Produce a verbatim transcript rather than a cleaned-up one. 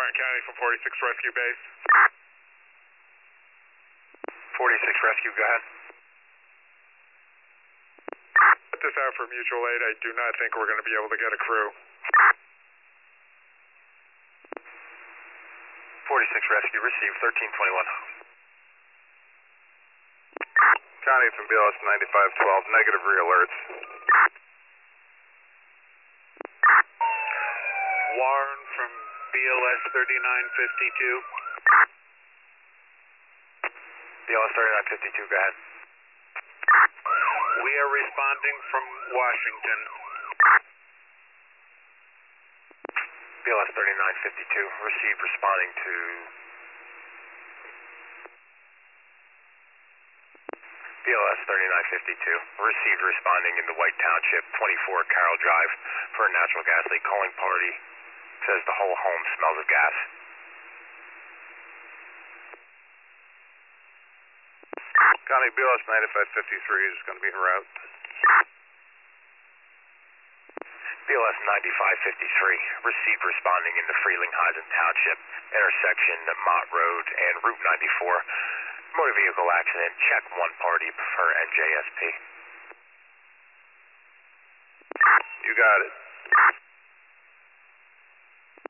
Tarrant County from forty-six Rescue Base. forty-six Rescue, go ahead. Put this out for mutual aid. I do not think we're going to be able to get a crew. forty-six Rescue, receive thirteen twenty-one. Connie from B L S ninety-five twelve, negative re-alerts. Warren from B L S thirty-nine fifty-two. B L S thirty-nine fifty-two, go ahead. We are responding from Washington. B L S thirty-nine fifty-two, receive, responding to... B L S thirty-nine fifty-two, received, responding into White Township, twenty-four Carroll Drive for a natural gas leak. Calling party says the whole home smells of gas. Connie, B L S ninety-five fifty-three is going to be en route. B L S ninety-five fifty-three, received, responding into Frelinghuysen Township, intersection Mott Road and Route ninety-four. Motor vehicle accident, check one party, prefer N J S P. You got it.